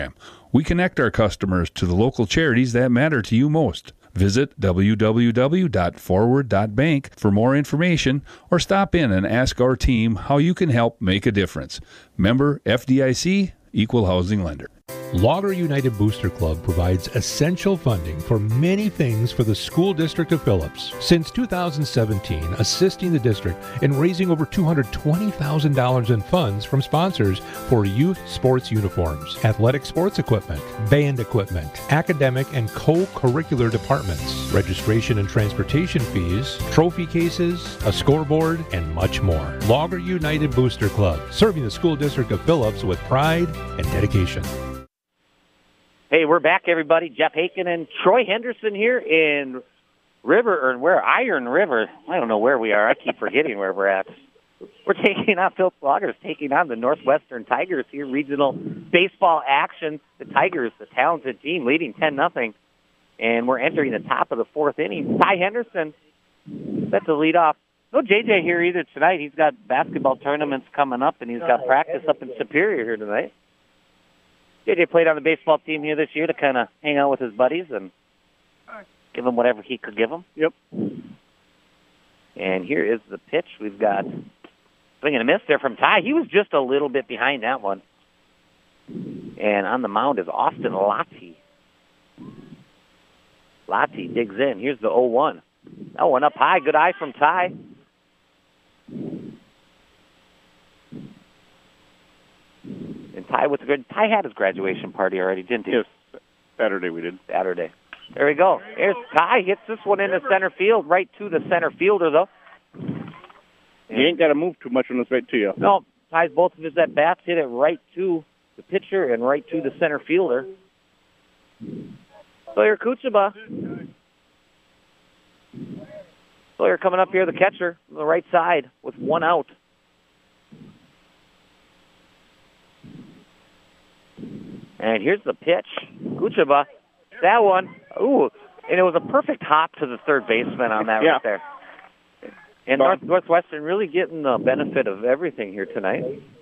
program. We connect our customers to the local charities that matter to you most. Visit www.forward.bank for more information or stop in and ask our team how you can help make a difference. Member FDIC, Equal Housing Lender. Logger United Booster Club provides essential funding for many things for the school district of Phillips. Since 2017, assisting the district in raising over $220,000 in funds from sponsors for youth sports uniforms, athletic sports equipment, band equipment, academic and co-curricular departments, registration and transportation fees, trophy cases, a scoreboard, and much more. Logger United Booster Club, serving the school district of Phillips with pride and dedication. Hey, we're back, everybody. Jeff Haken and Troy Henderson here in Iron River. I don't know where we are. I keep forgetting where we're at. We're taking on Phillips Loggers, taking on the Northwestern Tigers here, regional baseball action. The Tigers, the talented team, leading 10-0. And we're entering the top of the fourth inning. Ty Henderson set to lead off. No JJ here either tonight. He's got basketball tournaments coming up, and he's got practice up in Superior here tonight. JJ played on the baseball team here this year to kind of hang out with his buddies and give them whatever he could give them. Yep. And here is the pitch. We've got swing and a miss there from Ty. He was just a little bit behind that one. And on the mound is Austin Lottie. Lottie digs in. Here's the 0-1. That one up high. Good eye from Ty. And Ty had his graduation party already, didn't he? Yes, Saturday we did. Saturday. There we go. Here's Ty. Hits this one into center field, right to the center fielder, though. You ain't got to move too much when it's right to you. No, Ty's both of his at-bats hit it right to the pitcher and right to the center fielder. Sawyer Kuchaba. Sawyer coming up here, the catcher, on the right side with one out. And here's the pitch. Kuchaba, that one. Ooh, and it was a perfect hop to the third baseman on that right there. And Northwestern really getting the benefit of everything here tonight.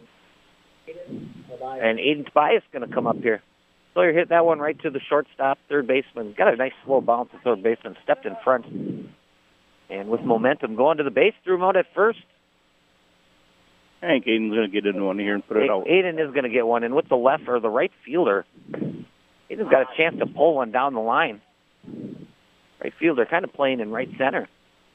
And Aiden Tobias going to come up here. Sawyer hit that one right to the shortstop, third baseman. Got a nice slow bounce to third baseman, stepped in front. And with momentum going to the base, threw him out at first. I think Aiden's going to get into one here and put it out. Aiden is going to get one, and with the left or the right fielder, Aiden's got a chance to pull one down the line. Right fielder kind of playing in right center.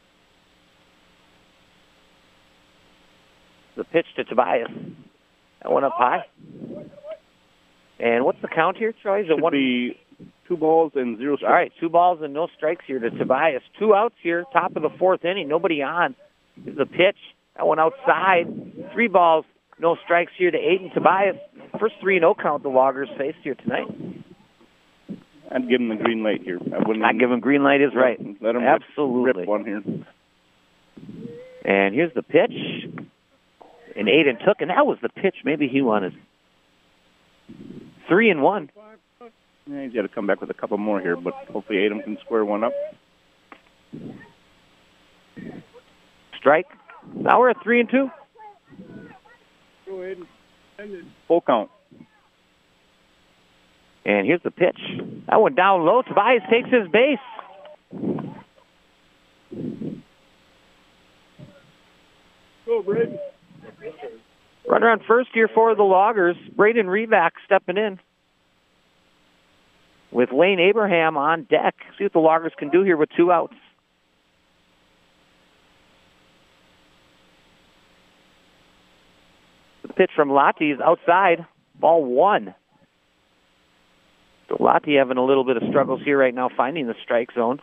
The pitch to Tobias. That one up high. And what's the count here, Troy? Should be 2 balls and 0 strikes. All right, 2 balls and no strikes here to Tobias. 2 outs here, top of the fourth inning. Nobody on. This is the pitch. That one outside. 3 balls, no strikes here to Aiden Tobias. First 3-0 count the Loggers faced here tonight. I'd give him the green light here. I'd give him green light is right. Let him absolutely rip one here. And here's the pitch. And Aiden took, and that was the pitch. Maybe he wanted 3-1. Yeah, he's got to come back with a couple more here, but hopefully Aiden can square one up. Strike. Now we're at 3-2. Go ahead. Full count. And here's the pitch. That one down low. Tobias takes his base. Go, Braden. Runner on first here for the Loggers. Braden Revac stepping in with Lane Abraham on deck. See what the Loggers can do here with 2 outs. The pitch from Lottie is outside. Ball 1. So Lottie having a little bit of struggles here right now finding the strike zone.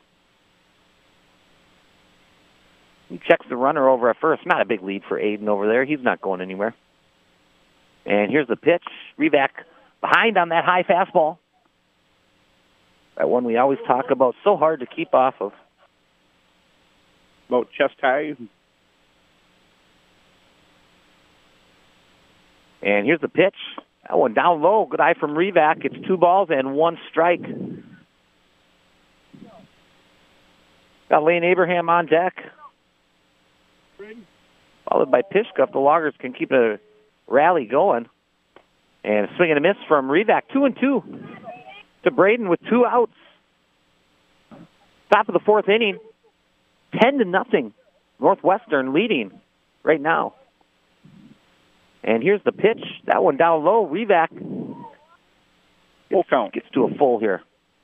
He checks the runner over at first. Not a big lead for Aiden over there. He's not going anywhere. And here's the pitch. Revac behind on that high fastball. That one we always talk about. So hard to keep off of. About chest high. And here's the pitch. That one down low. Good eye from Revac. It's 2 balls and 1 strike. Got Lane Abraham on deck. Followed by Pishka. If the Loggers can keep a rally going. And a swing and a miss from Revac. 2-2 to Braden with 2 outs. Top of the 4th inning. 10-0. Northwestern leading right now. And here's the pitch. That one down low. Revac Full count. gets to a full here.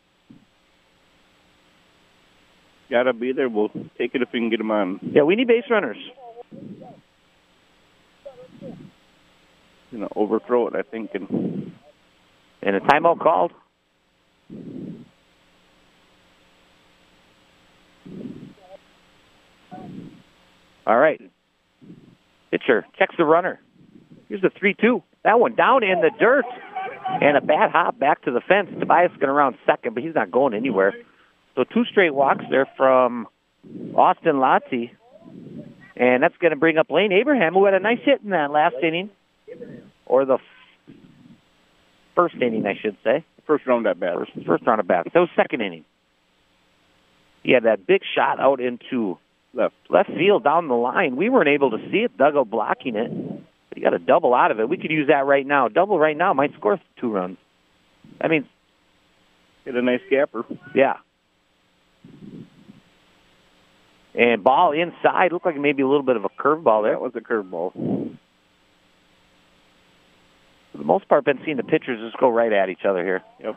Gotta be there. We'll take it if we can get them on. Yeah, we need base runners. Gonna overthrow it, I think. And a timeout called. All right. Pitcher checks the runner. Here's the 3-2. That one down in the dirt. And a bad hop back to the fence. Tobias going around second, but he's not going anywhere. So 2 straight walks there from Austin Lottie. And that's going to bring up Lane Abraham, who had a nice hit in that last inning. Or the first inning, I should say. first round at bat. First round at bat. That was second inning. He had that big shot out into left field down the line. We weren't able to see it. Duggo blocking it. But he got a double out of it. We could use that right now. Double right now might score 2 runs. I mean, hit a nice gapper. Yeah. And ball inside. Looked like maybe a little bit of a curveball there. That was a curveball. For the most part, been seeing the pitchers just go right at each other here. Yep.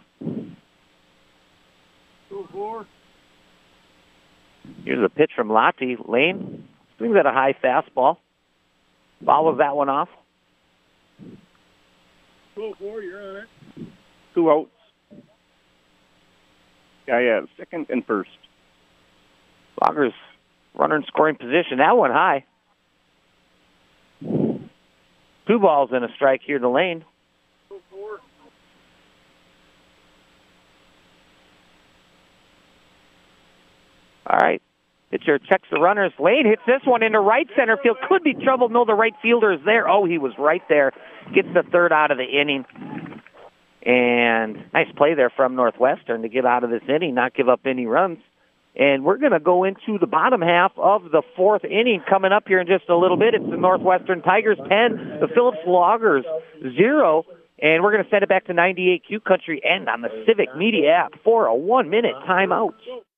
2-4. Here's a pitch from Lottie. Lane swings at a high fastball. Follows that one off. 2-4, you're on it. 2 outs. Yeah, second and first. Loggers runner in scoring position. That one high. 2 balls and a strike here to Lane. 2-4. All right. Pitcher checks the runners. Lane hits this one into right center field. Could be trouble. No, the right fielder is there. Oh, he was right there. Gets the third out of the inning. And nice play there from Northwestern to get out of this inning, not give up any runs. And we're going to go into the bottom half of the 4th inning coming up here in just a little bit. It's the Northwestern Tigers 10, the Phillips Loggers 0. And we're going to send it back to 98Q Country and on the Civic Media app for a 1-minute timeout.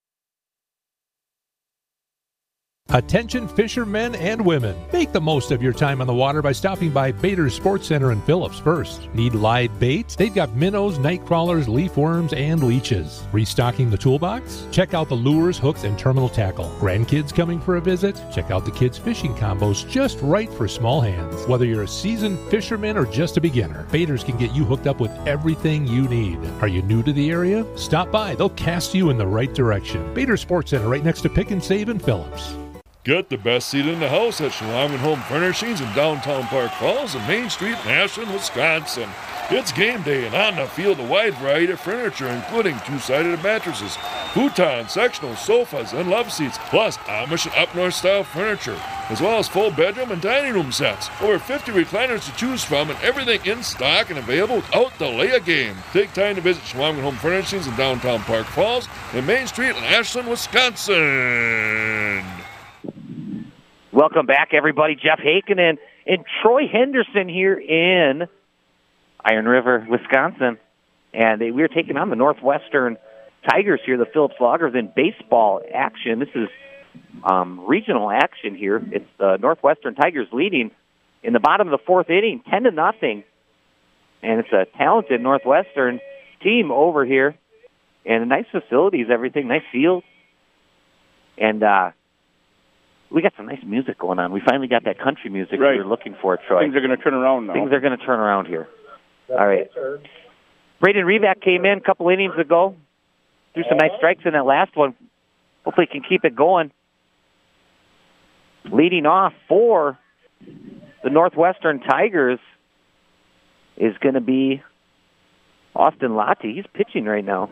Attention fishermen and women. Make the most of your time on the water by stopping by Bader's Sports Center in Phillips first. Need live bait? They've got minnows, night crawlers, leaf worms, and leeches. Restocking the toolbox? Check out the lures, hooks, and terminal tackle. Grandkids coming for a visit? Check out the kids' fishing combos just right for small hands. Whether you're a seasoned fisherman or just a beginner, Bader's can get you hooked up with everything you need. Are you new to the area? Stop by. They'll cast you in the right direction. Bader's Sports Center right next to Pick and Save in Phillips. Get the best seat in the house at Schwalm Home Furnishings in downtown Park Falls and Main Street in Ashland, Wisconsin. It's game day, and on the field, a wide variety of furniture, including 2-sided mattresses, futons, sectional sofas, and love seats, plus Amish and up-north style furniture, as well as full bedroom and dining room sets. Over 50 recliners to choose from, and everything in stock and available without delay a game. Take time to visit Schwalm Home Furnishings in downtown Park Falls and Main Street in Ashland, Wisconsin. Welcome back, everybody. Jeff Haken and Troy Henderson here in Iron River, Wisconsin. And we are taking on the Northwestern Tigers here, the Phillips Loggers, in baseball action. This is regional action here. It's the Northwestern Tigers leading in the bottom of the 4th inning, 10-0. And it's a talented Northwestern team over here. And nice facilities, everything, nice field. And we got some nice music going on. We finally got that country music we were looking for, Troy. Things are going to turn around now. Things are going to turn around here. All right. Braden Revac came in a couple innings ago. Threw some nice strikes in that last one. Hopefully he can keep it going. Leading off for the Northwestern Tigers is going to be Austin Lottie. He's pitching right now.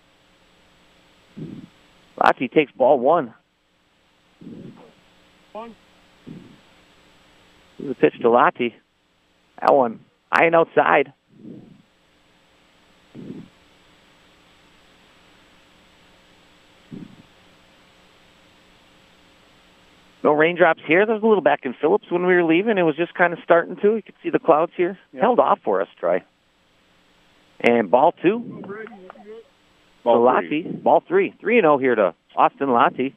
Lottie takes ball 1. Here's a pitch to Lottie. That one high and outside. No raindrops here. There's a little back in Phillips when we were leaving. It was just kind of starting to. You could see the clouds here. Yeah. Held off for us, Troy. And ball 2. Ball Lottie. Ball 3. 3-0 here to Austin Lottie.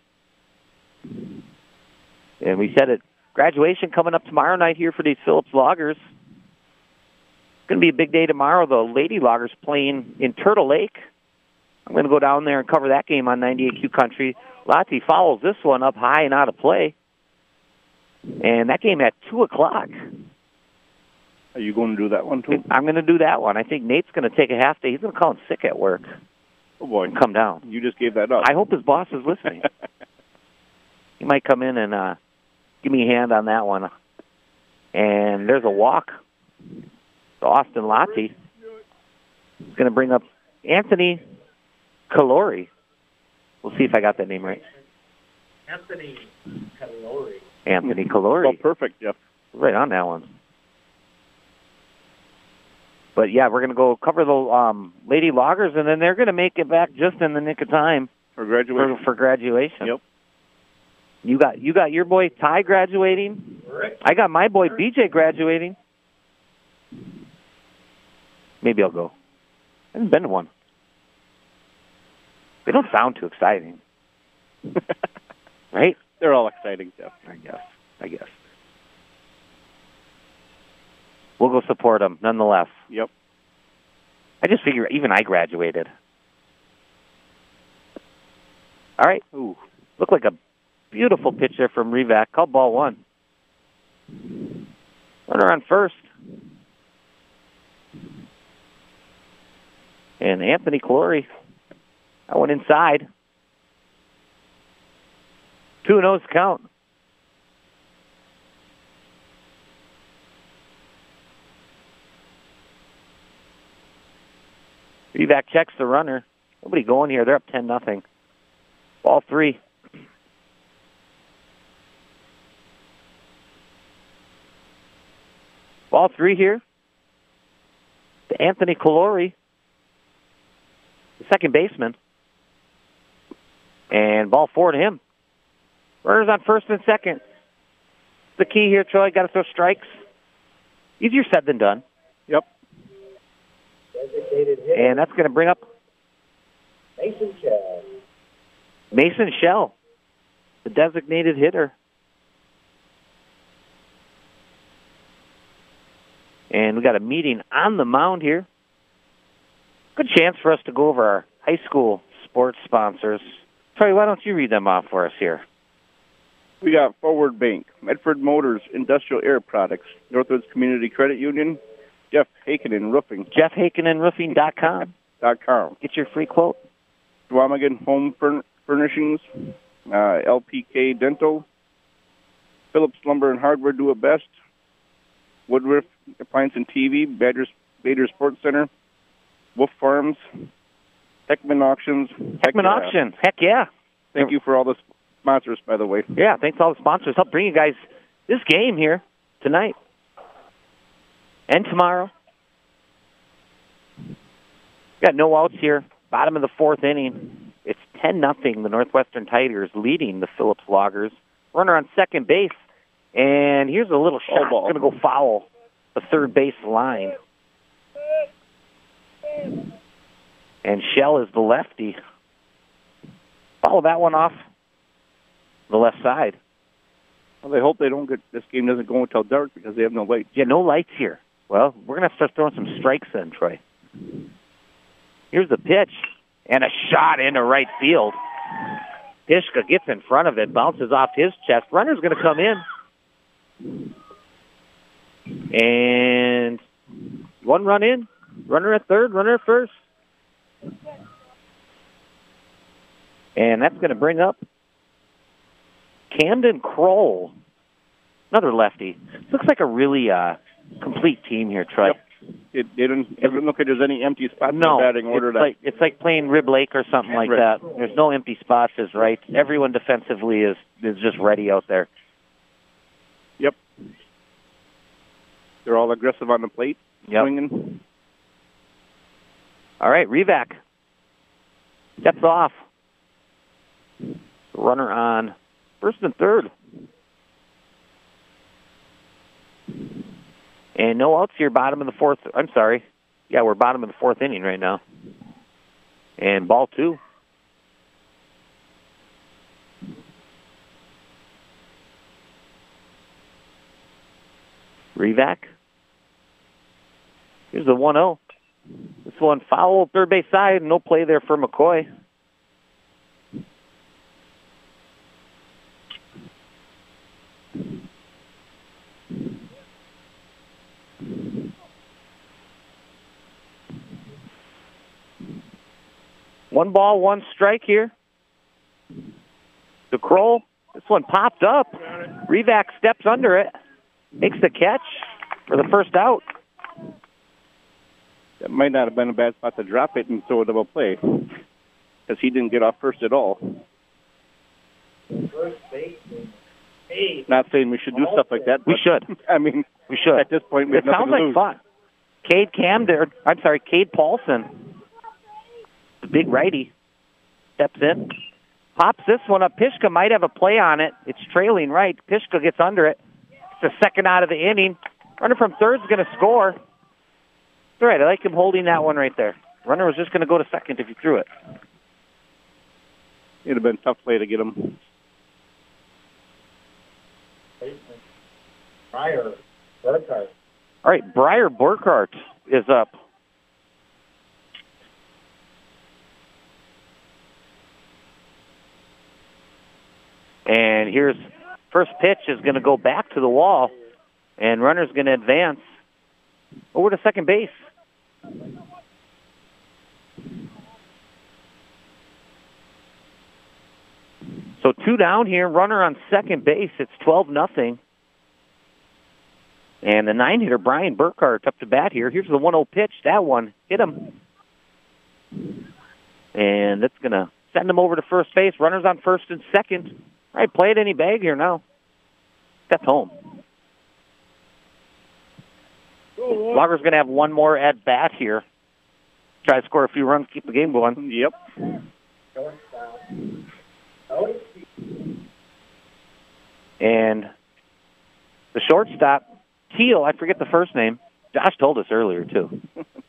And we said it. Graduation coming up tomorrow night here for these Phillips Loggers. It's going to be a big day tomorrow. The Lady Loggers playing in Turtle Lake. I'm going to go down there and cover that game on 98Q Country. Lottie follows this one up high and out of play. And that game at 2 o'clock. Are you going to do that one, too? I'm going to do that one. I think Nate's going to take a half day. He's going to call him sick at work. Oh, boy. And come down. You just gave that up. I hope his boss is listening. He might come in and give me a hand on that one. And there's a walk to Austin Lottie. He's going to bring up Anthony Calori. We'll see if I got that name right. Anthony Calori. Oh, perfect, Jeff. Right on that one. But, yeah, we're going to go cover the Lady Loggers, and then they're going to make it back just in the nick of time. For graduation. For graduation. Yep. You got your boy Ty graduating. I got my boy BJ graduating. Maybe I'll go. I haven't been to one. They don't sound too exciting. Right? They're all exciting, Jeff. I guess. We'll go support them, nonetheless. Yep. I just figure even I graduated. All right. Ooh, looked like a beautiful pitch there from Revac. Called ball 1. Runner on first. And Anthony Calori. That one inside. 2-0's count. Revac checks the runner. Nobody going here. They're up 10-0. Ball 3. Ball 3 here to Anthony Calori, the second baseman. And ball 4 to him. Runners on first and second. The key here, Troy. Got to throw strikes. Easier said than done. Yep. And that's going to bring up Mason Shell, the designated hitter. And we got a meeting on the mound here. Good chance for us to go over our high school sports sponsors. Troy, why don't you read them off for us here? We got Forward Bank, Medford Motors, Industrial Air Products, Northwoods Community Credit Union, Jeff Hakinen Roofing. JeffHakenenRoofing.com. Get your free quote. Swamigan Home Furnishings, LPK Dental, Phillips Lumber and Hardware Do It Best, Woodruff Appliance and TV, Bader Sports Center, Wolf Farms, Heckman Auctions. Auction. Heck yeah. Thank you for all the sponsors, by the way. Yeah, thanks to all the sponsors. Help bring you guys this game here tonight and tomorrow. Got no outs here. Bottom of the 4th inning. It's 10-0. The Northwestern Tigers leading the Phillips Loggers. Runner on second base. And here's a little shot. It's going to go foul the third base line. And Shell is the lefty. Follow that one off the left side. Well, they hope this game doesn't go until dark because they have no lights. Yeah, no lights here. Well, we're going to have to start throwing some strikes then, Troy. Here's the pitch. And a shot into right field. Hishka gets in front of it, bounces off his chest. Runner's going to come in. And 1 run in. Runner at third, runner at first. And that's going to bring up Camden Kroll, another lefty. Looks like a really complete team here, Troy. Yep. It doesn't look like there's any empty spots in the batting order. It's like playing Rib Lake or something like that. There's no empty spots, is right. Everyone defensively is just ready out there. Yep. They're all aggressive on the plate, swinging. All right, Revac steps off. Runner on first and third. And no outs here, bottom of the 4th. I'm sorry. Yeah, we're bottom of the fourth inning right now. And ball 2. Revac. Here's the 1-0. This one foul, third base side. No play there for McCoy. One ball, one strike here. The Kroll. This one popped up. Revac steps under it. Makes the catch for the first out. That might not have been a bad spot to drop it and throw a double play, because he didn't get off first at all. Not saying we should do stuff like that. We should. I mean, we should. At this point, we have it sounds nothing to like lose. fun. Cade Paulson, the big righty, steps in, pops this one up. Pishka might have a play on it. It's trailing right. Pishka gets under it. It's the second out of the inning. Runner from third's going to score. All right, I like him holding that one right there. Runner was just going to go to second if he threw it. It'd have been a tough play to get him. Briar Burkhart. All right, Briar Burkhart is up. And here's first pitch is going to go back to the wall, and runner's going to advance over to second base. So 2 down here, runner on second base. It's 12-0. And the 9-hitter, Brian Burkhart, up to bat here. Here's the 1-0 pitch. That one hit him. And that's going to send him over to first base. Runners on first and second. All right, play it any bag here now. Step home. Logger's going to have one more at bat here. Try to score a few runs, keep the game going. Yep. And the shortstop, Teal, I forget the first name. Josh told us earlier, too.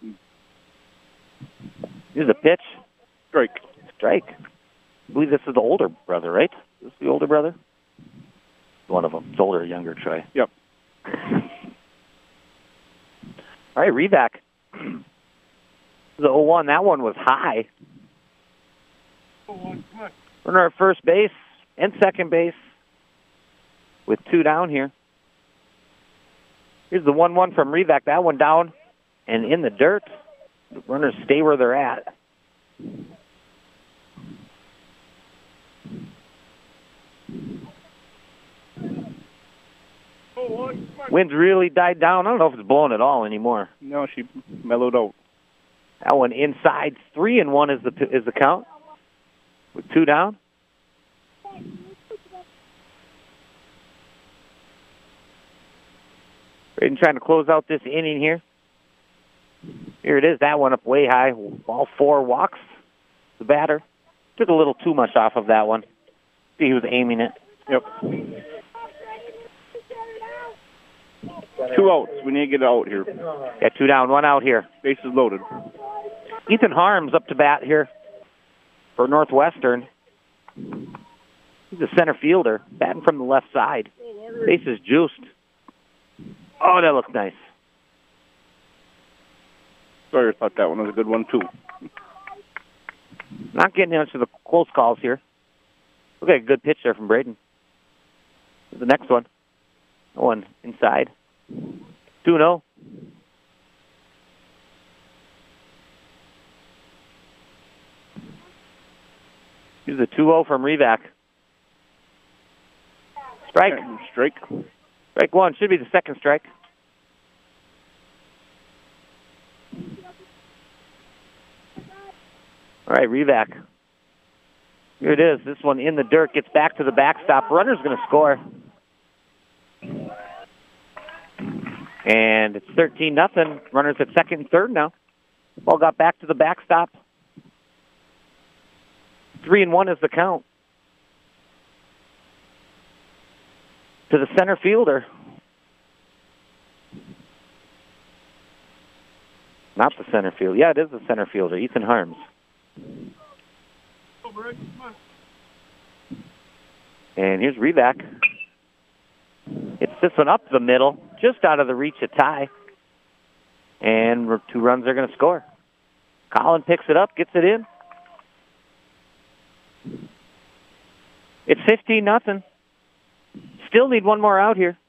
Here's a pitch. Strike. I believe this is the older brother, right? Is this the older brother? One of them. It's older or younger, Troy. Yep. All right, Revac. The 0-1, that one was high. Runner at first base and second base with 2 down here. Here's the 1-1 from Revac. That one down and in the dirt. The runners stay where they're at. Wind's really died down. I don't know if it's blowing at all anymore. No, she mellowed out. That one inside. 3-1 is the count with 2 down. Braden trying to close out this inning here. Here it is. That one up way high. All 4 walks. The batter took a little too much off of that one. See, he was aiming it. Yep. 2 outs. We need to get out here. Yeah, 2 down, 1 out here. Bases loaded. Ethan Harms up to bat here for Northwestern. He's a center fielder, batting from the left side. Bases juiced. Oh, that looks nice. Sawyer thought that one was a good one, too. Not getting into the close calls here. Look at a good pitch there from Braden. The next one. That one inside. 2-0. Here's a 2-0 from Revac. Strike. Strike 1. Should be the second strike. All right, Revac. Here it is. This one in the dirt. Gets back to the backstop. Runner's going to score. And it's 13-0. Runners at second and third now. Ball got back to the backstop. 3-1 is the count. To the center fielder. Not the center field. Yeah, it is the center fielder, Ethan Harms. And here's Revac. It's this one up the middle, just out of the reach of Ty. And 2 runs are going to score. Colin picks it up, gets it in. It's 15-0. Still need one more out here.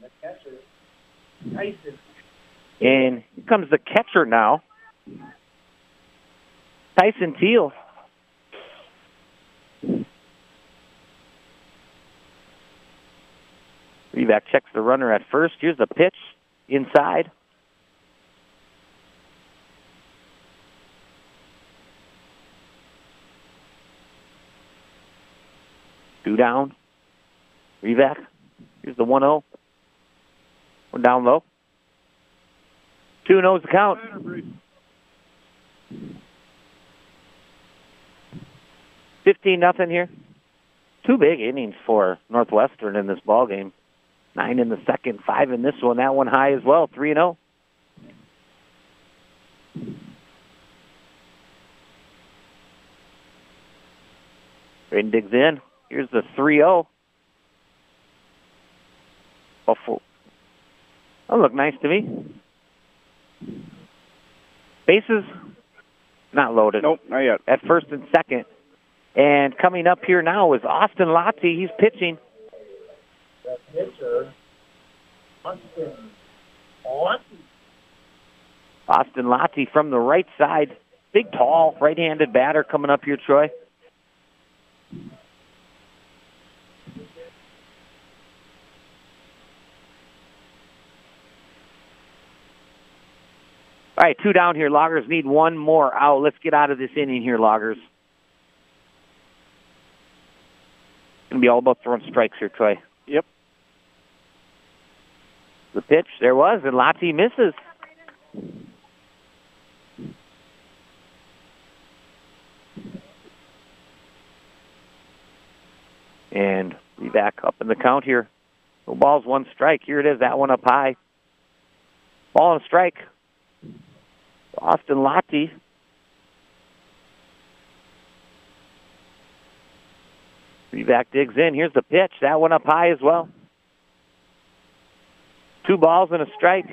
And here comes the catcher now. Tyson Teal. Revac checks the runner at first. Here's the pitch inside. Two down. Revac. Here's the 1-0. One down low. 2-0's the count. $15-0 here. 2 big innings for Northwestern in this ball game. 9 in the second, 5 in this one. That one high as well. 3-0. Braden digs in. Here's the 3-0. That'll look nice to me. Bases not loaded. Nope, not yet. At first and second. And coming up here now is Austin Lottie. He's pitching. The pitcher, Austin Lottie from the right side. Big, tall, right-handed batter coming up here, Troy. All right, 2 down here. Loggers need one more out. Let's get out of this inning here, Loggers. It's going to be all about throwing strikes here, Troy. Yep. The pitch, there was, and Lottie misses. And we back up in the count here. No balls, 1 strike. Here it is, that one up high. Ball and strike. Austin Lottie. Revac digs in. Here's the pitch. That one up high as well. 2 balls and a strike.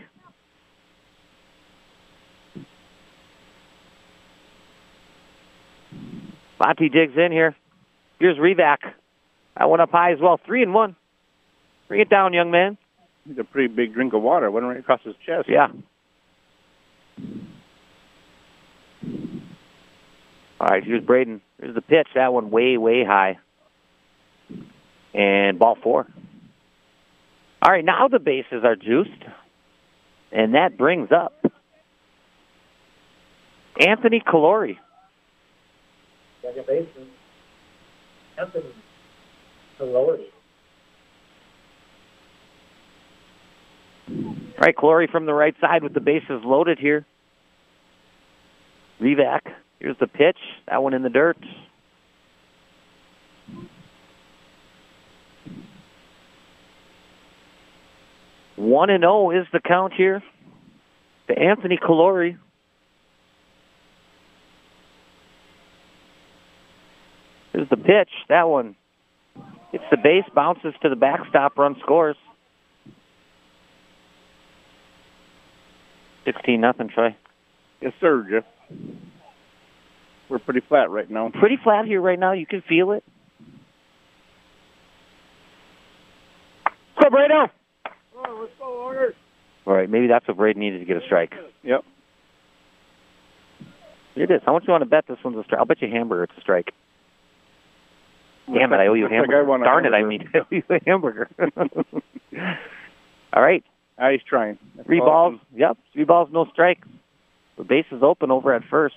Lottie digs in here. Here's Revac. That one up high as well. 3-1. Bring it down, young man. He's a pretty big drink of water. Went right across his chest. Yeah. All right, here's Braden. Here's the pitch. That one way, way high. And ball 4. All right, now the bases are juiced. And that brings up Anthony Calori. second baseman, Anthony Calori. All right, Calori from the right side with the bases loaded here. Revac. Here's the pitch. That one in the dirt. One and 0 is the count here to Anthony Calori. Here's the pitch. That one hits the base, bounces to the backstop, run scores. 16-0, Troy. Yes, sir, Jeff. We're pretty flat right now. Pretty flat here right now. You can feel it. Let's go, Brado. Oh, let's go, Loggers. All right, maybe that's what Braden needed to get a strike. Yep. Here it is. How much do you want to bet this one's a strike? I'll bet you a hamburger it's a strike. Damn it, I owe you a hamburger. Darn it, I mean, I owe you a hamburger. All right. He's trying. That's 3 balls. Yep, 3 balls, no strikes. The base is open over at first.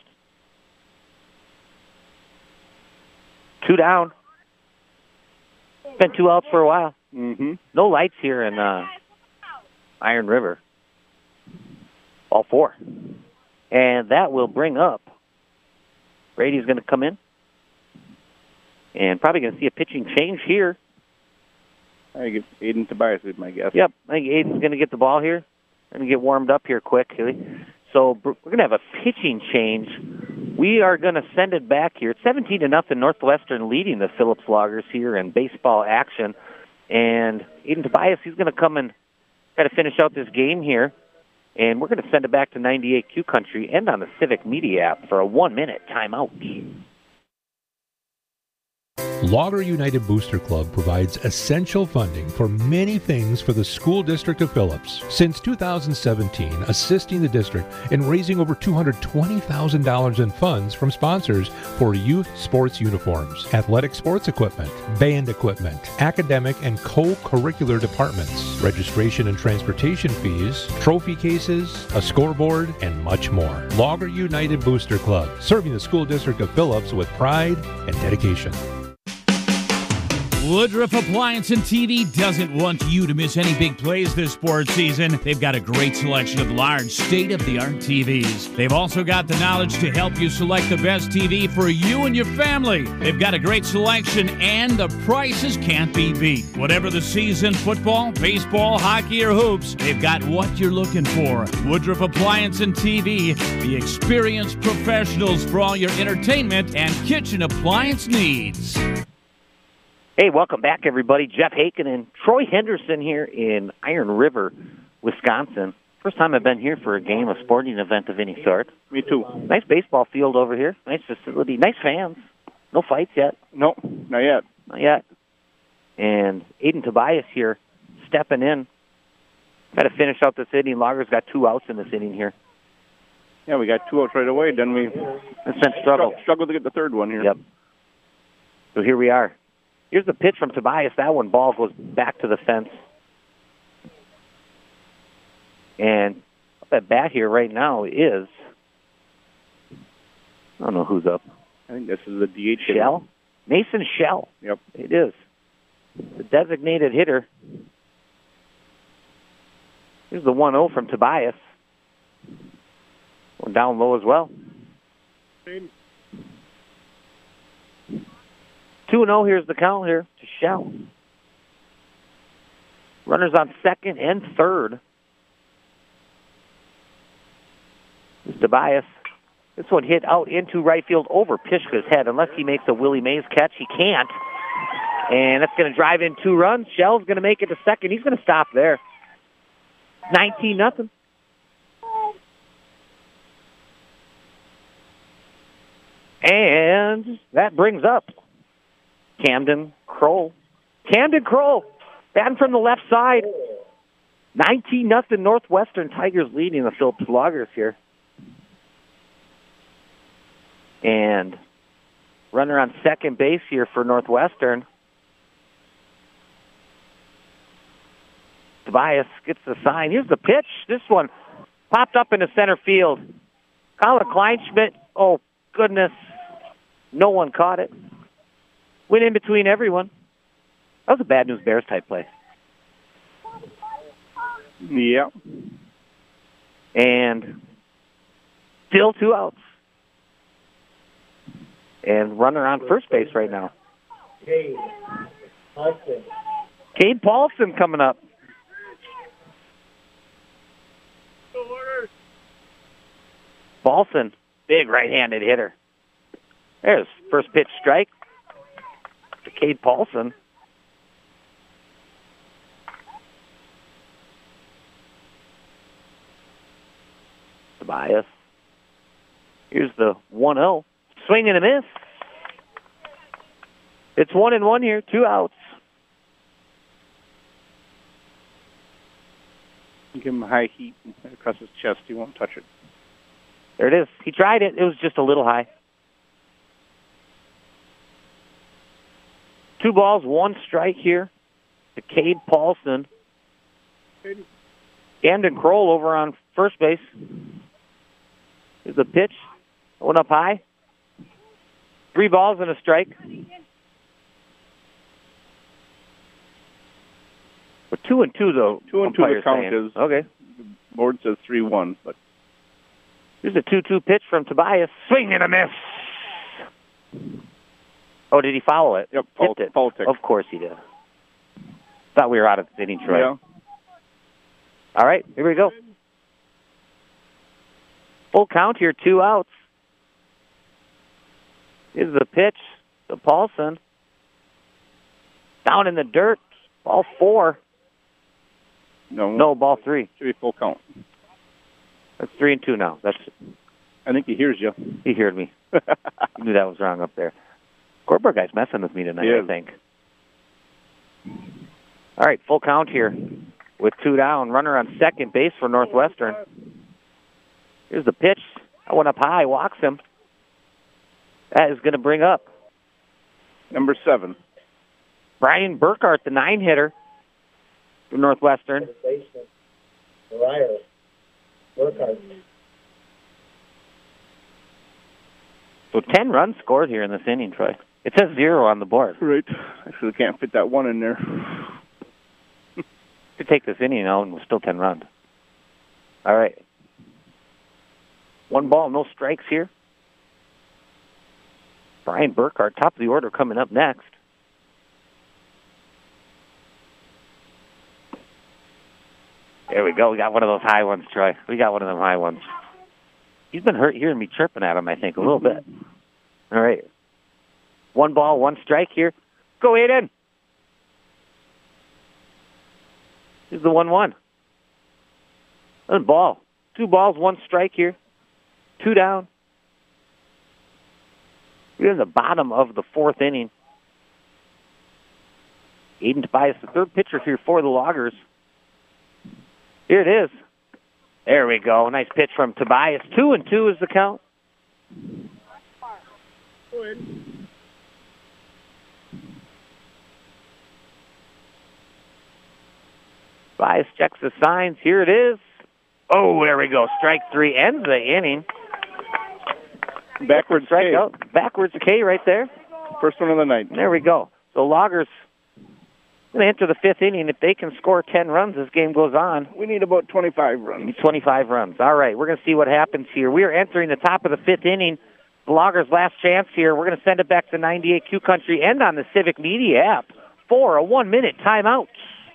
2 down. Been 2 outs for a while. Mm-hmm. No lights here in Iron River. Ball 4. And that will bring up. Brady's going to come in. And probably going to see a pitching change here. I guess Aiden Tobias is my guess. Yep, I think Aiden's going to get the ball here. Going to get warmed up here quickly. So we're going to have a pitching change. We are going to send it back here. It's 17-0 Northwestern leading the Phillips Loggers here in baseball action. And Aiden Tobias, he's going to come and try to finish out this game here. And we're going to send it back to 98Q Country and on the Civic Media app for a 1-minute timeout. Logger United Booster Club provides essential funding for many things for the School District of Phillips. Since 2017, assisting the district in raising over $220,000 in funds from sponsors for youth sports uniforms, athletic sports equipment, band equipment, academic and co-curricular departments, registration and transportation fees, trophy cases, a scoreboard, and much more. Logger United Booster Club, serving the School District of Phillips with pride and dedication. Woodruff Appliance and TV doesn't want you to miss any big plays this sports season. They've got a great selection of large, state-of-the-art TVs. They've also got the knowledge to help you select the best TV for you and your family. They've got a great selection, and the prices can't be beat. Whatever the season, football, baseball, hockey, or hoops, they've got what you're looking for. Woodruff Appliance and TV, the experienced professionals for all your entertainment and kitchen appliance needs. Hey, welcome back, everybody. Jeff Haken and Troy Henderson here in Iron River, Wisconsin. First time I've been here for a game, a sporting event of any sort. Me too. Nice baseball field over here. Nice facility. Nice fans. No fights yet. No, not yet. Not yet. And Aiden Tobias here stepping in. Got to finish out this inning. Loggers got 2 outs in this inning here. Yeah, we got 2 outs right away. Then we It's been struggled to get the third one here. Yep. So here we are. Here's the pitch from Tobias. That one ball goes back to the fence. And up at bat here right now is, I don't know who's up. I think this is the DH. Shell? Mason Shell. Yep. It is. The designated hitter. Here's the 1-0 from Tobias. One down low as well. 2-0, here's the count here to Shell. Runners on second and third. It's Tobias. This one hit out into right field over Pishka's head. Unless he makes a Willie Mays catch, he can't. And that's going to drive in 2 runs. Shell's going to make it to second. He's going to stop there. 19-0. And that brings up Camden Kroll. Camden Kroll, batting from the left side. 19-0 Northwestern Tigers leading the Phillips Loggers here. And runner on second base here for Northwestern. Tobias gets the sign. Here's the pitch. This one popped up into center field. Colin Kleinschmidt, oh, goodness. No one caught it. Went in between everyone. That was a Bad News Bears type play. Yeah. And still 2 outs. And runner on first base right now. Cade Paulson. Cade Paulson coming up. Paulson, big right-handed hitter. There's first pitch strike to Cade Paulson. Tobias. Here's the 1-0. Swing and a miss. It's 1-1 here, 2 outs. Give him a high heat across his chest. He won't touch it. There it is. He tried it. It was just a little high. 2 balls, 1 strike here to Cade Paulson. Camden Kroll over on first base. Here's the pitch. Going up high. 3 balls and a strike. But 2-2 though. 2-2 the count is. Okay. The board says 3-1, but Here's a 2-2 pitch from Tobias. Swing and a miss. Oh, did he follow it? Yep, Tipped it. foul tick. Of course he did. Thought we were out of the inning, Troy. Yeah. All right, here we go. Full count here, 2 outs. Here's the pitch to Paulson. Down in the dirt. Ball 4. No, ball 3. Should be full count. That's 3-2 now. I think he hears you. He heard me. He knew that was wrong up there. Corporate guy's messing with me tonight, I think. All right, full count here with 2 down. Runner on second base for Northwestern. Here's the pitch. That went up high, walks him. That is going to bring up number 7. Brian Burkhart, the 9-hitter for Northwestern. Burkhart. So 10 runs scored here in this inning, Troy. It says 0 on the board. Right. Actually, can't fit that 1 in there. Could take this inning out and we're still 10 runs. All right. 1 ball, no strikes here. Brian Burkhart, top of the order, coming up next. There we go. We got one of those high ones, Troy. We got one of them high ones. He's been hearing me chirping at him, I think, a little bit. All right. 1 ball, 1 strike here. Go, Aiden. Here's the 1-1. 1 ball. 2 balls, 1 strike here. 2 down. We're in the bottom of the 4th inning. Aiden Tobias, the 3rd pitcher here for the Loggers. Here it is. There we go. Nice pitch from Tobias. 2-2 is the count. Tobias checks the signs. Here it is. Oh, there we go. Strike 3 ends the inning. Backwards strike K. out. Backwards K right there. First one of the night. There we go. So Loggers going to enter the 5th inning. If they can score 10 runs, this game goes on. We need about 25 runs. We need 25 runs. All right, we're going to see what happens here. We are entering the top of the 5th inning. The Loggers' last chance here. We're going to send it back to 98Q Country and on the Civic Media app for a 1-minute timeout.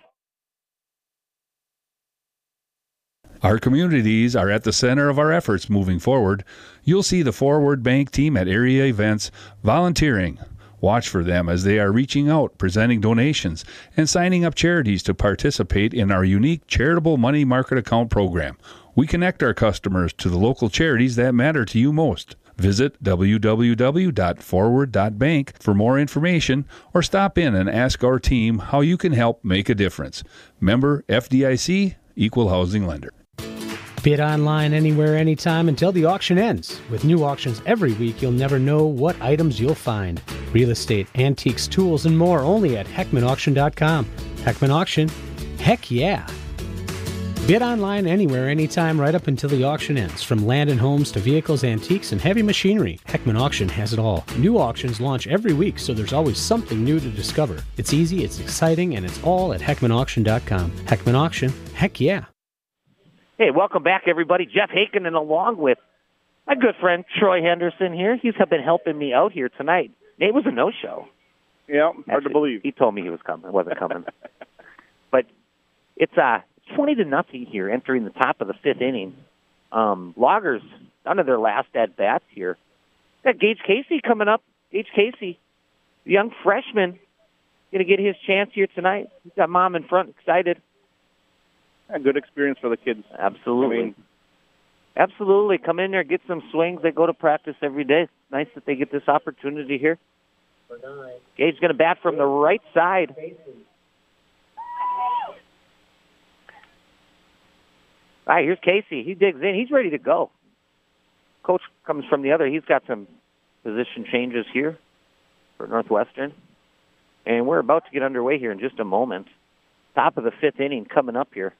Our communities are at the center of our efforts moving forward. You'll see the Forward Bank team at area events volunteering. Watch for them as they are reaching out, presenting donations, and signing up charities to participate in our unique charitable money market account program. We connect our customers to the local charities that matter to you most. Visit www.forward.bank for more information or stop in and ask our team how you can help make a difference. Member FDIC, Equal Housing Lender. Bid online anywhere, anytime until the auction ends. With new auctions every week, you'll never know what items you'll find. Real estate, antiques, tools, and more only at HeckmanAuction.com. Heckman Auction? Heck yeah! Bid online anywhere, anytime, right up until the auction ends. From land and homes to vehicles, antiques, and heavy machinery, Heckman Auction has it all. New auctions launch every week, so there's always something new to discover. It's easy, it's exciting, and it's all at HeckmanAuction.com. Heckman Auction? Heck yeah! Hey, welcome back, everybody. Jeff Haken, along with my good friend Troy Henderson here. He's been helping me out here tonight. It was a no-show. Yeah, hard to believe. He told me he was coming. Wasn't coming. But it's 20-0 here, entering the top of the 5th inning. Loggers, none of their last at-bats here. Got Gage Casey coming up. Gage Casey, the young freshman, going to get his chance here tonight. He's got mom in front, excited. A good experience for the kids. Absolutely. Absolutely. Come in there, get some swings. They go to practice every day. Nice that they get this opportunity here. Gage's going to bat from the right side. All right, here's Casey. He digs in. He's ready to go. Coach comes from the other. He's got some position changes here for Northwestern. And we're about to get underway here in just a moment. Top of the 5th inning coming up here.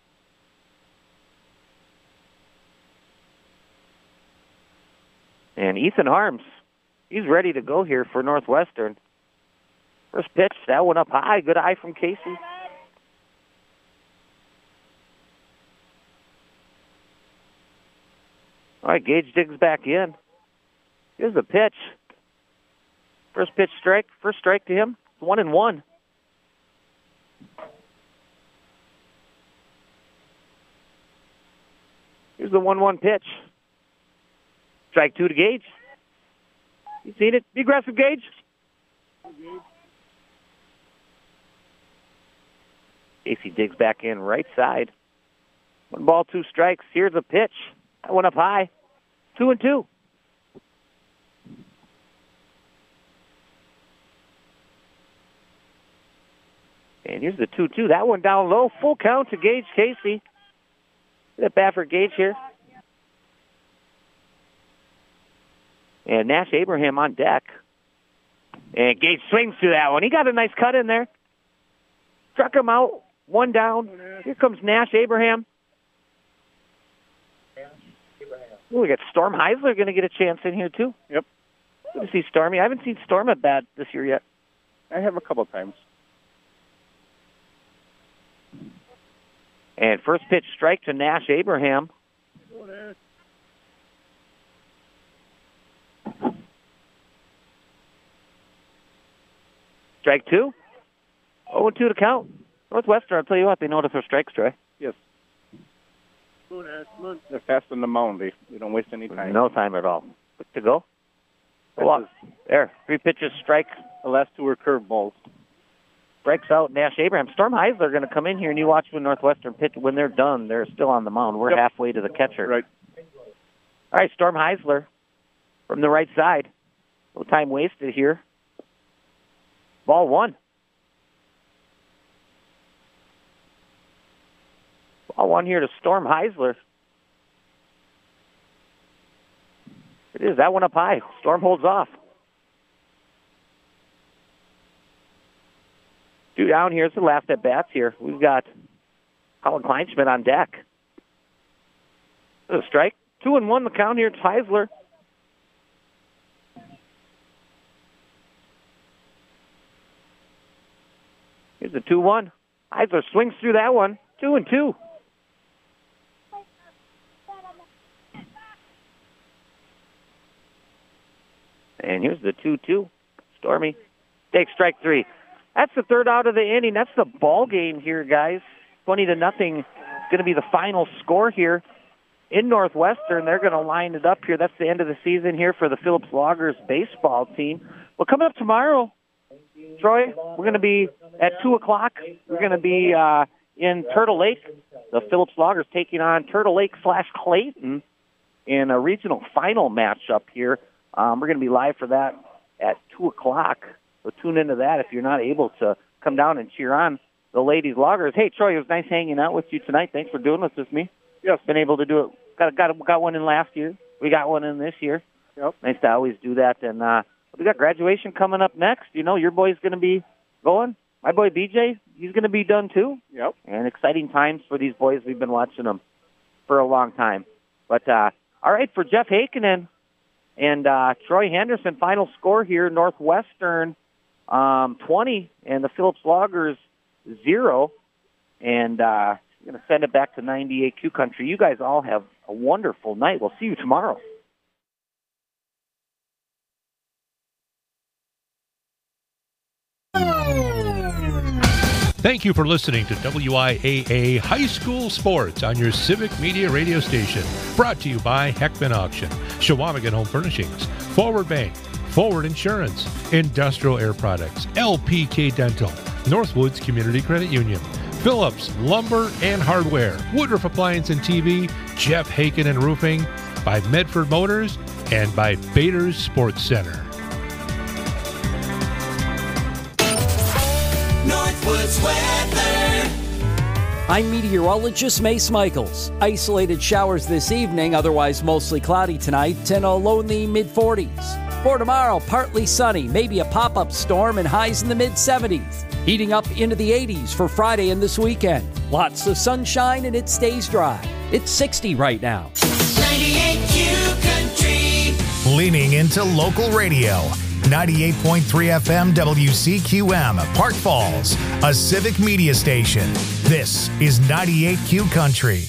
And Ethan Harms, he's ready to go here for Northwestern. First pitch, that one up high. Good eye from Casey. All right, Gage digs back in. Here's the pitch. First pitch strike. First strike to him. 1-1. Here's the 1-1 pitch. Strike 2 to Gage. You seen it? Be aggressive, Gage. Casey digs back in right side. 1 ball, 2 strikes. Here's a pitch. That one up high. 2-2. And here's the 2-2. That one down low. Full count to Gage Casey. That bat for Gage here. And Nash Abraham on deck. And Gage swings through that one. He got a nice cut in there. Struck him out. 1 down. Here comes Nash Abraham. Ooh, we got Storm Heisler going to get a chance in here, too. Yep. Good to see Stormy. I haven't seen Storm at bat this year yet. I have a couple of times. And first pitch strike to Nash Abraham. Strike 2. 0-2 to count. Northwestern, I'll tell you what, they know to throw strikes, Troy. Yes. They're fast on the mound. They don't waste any time. No time at all. Quick to go. Walk. There. 3 pitches, strike. The last 2 were curveballs. Strikes out Nash Abraham. Storm Heisler are going to come in here, and you watch when Northwestern pitch. When they're done, they're still on the mound. We're halfway to the catcher. Right. All right, Storm Heisler from the right side. No time wasted here. Ball 1. Ball 1 here to Storm Heisler. It is. That one up high. Storm holds off. 2 down here. It's the last at bats here. We've got Colin Kleinschmidt on deck. A strike. 2-1 the count here. It's Heisler. Here's the 2-1. Heisler swings through that one. 2-2. And here's the 2-2. Stormy takes strike 3. That's the 3rd out of the inning. That's the ball game here, guys. 20-0. It's going to be the final score here in Northwestern. They're going to line it up here. That's the end of the season here for the Phillips Loggers baseball team. Well, coming up tomorrow, Troy, we're going to be at 2 o'clock. We're going to be in Turtle Lake. The Phillips Loggers taking on Turtle Lake / Clayton in a regional final matchup here. We're going to be live for that at 2 o'clock. So tune into that if you're not able to come down and cheer on the ladies Loggers. Hey, Troy, it was nice hanging out with you tonight. Thanks for doing this with me. Yes. Been able to do it. Got one in last year. We got one in this year. Yep. Nice to always do that. And we got graduation coming up next. You know, your boy's going to be going. My boy BJ, he's going to be done too. Yep. And exciting times for these boys. We've been watching them for a long time. But, all right, for Jeff Hakinen and Troy Henderson, final score here, Northwestern 20 and the Phillips Loggers 0. And I'm going to send it back to 98Q Country. You guys all have a wonderful night. We'll see you tomorrow. Thank you for listening to WIAA High School Sports on your Civic Media radio station. Brought to you by Heckman Auction, Shawamigan Home Furnishings, Forward Bank, Forward Insurance, Industrial Air Products, LPK Dental, Northwoods Community Credit Union, Phillips Lumber and Hardware, Woodruff Appliance and TV, Jeff Hakinen Roofing, by Medford Motors, and by Bader's Sports Center. Northwoods weather. I'm meteorologist Mace Michaels. Isolated showers this evening, otherwise mostly cloudy tonight, and a low in the mid-40s. For tomorrow, partly sunny, maybe a pop-up storm, and highs in the mid-70s. Heating up into the 80s for Friday and this weekend. Lots of sunshine and it stays dry. It's 60 right now. 98Q Country. Leaning into local radio. 98.3 FM WCQM, Park Falls, a civic media station. This is 98Q Country.